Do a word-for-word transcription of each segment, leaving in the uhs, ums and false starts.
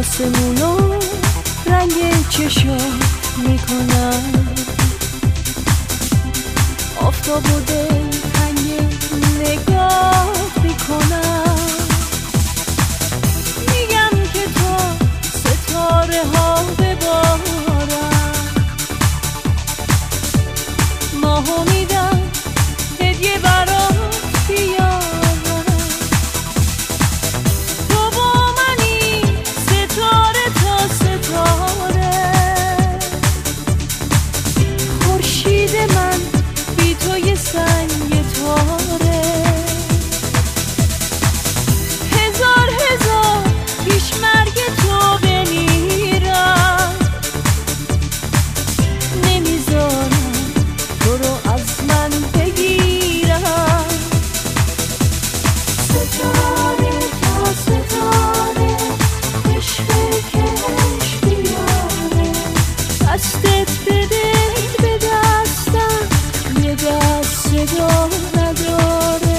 آسمونو رنگ چشم میکنم، آفتاب و دلتنگ نگاه میکنم. میگم که تا ستاره ها ببارم، ماهو میدم هدیه برات بیارم. تو با منی ستاره تا ستاره، خورشید من بی تو یه سنگ تاره. هزار هزار پیش مرگ تو بمیرم، نمیذارم تو رو از من بگیرم. ستاره تا ستاره عشق کش بیاره، دستت به دل به دستم یه دست صدا نداره.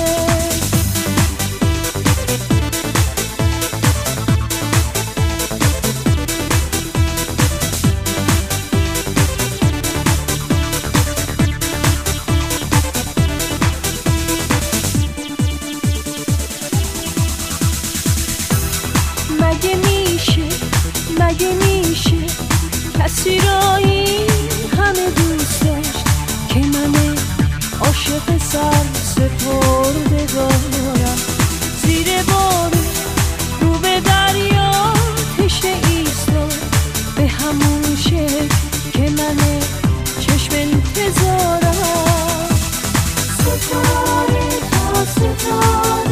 مگه میشه مگه میشه کسی را این همه دوست داشت که من عاشق سر سپرده دارم؟ زیر بارون رو به دریا تشنه ایستاد، به همون شکل که من چشم انتظارم. ستاره تا ستاره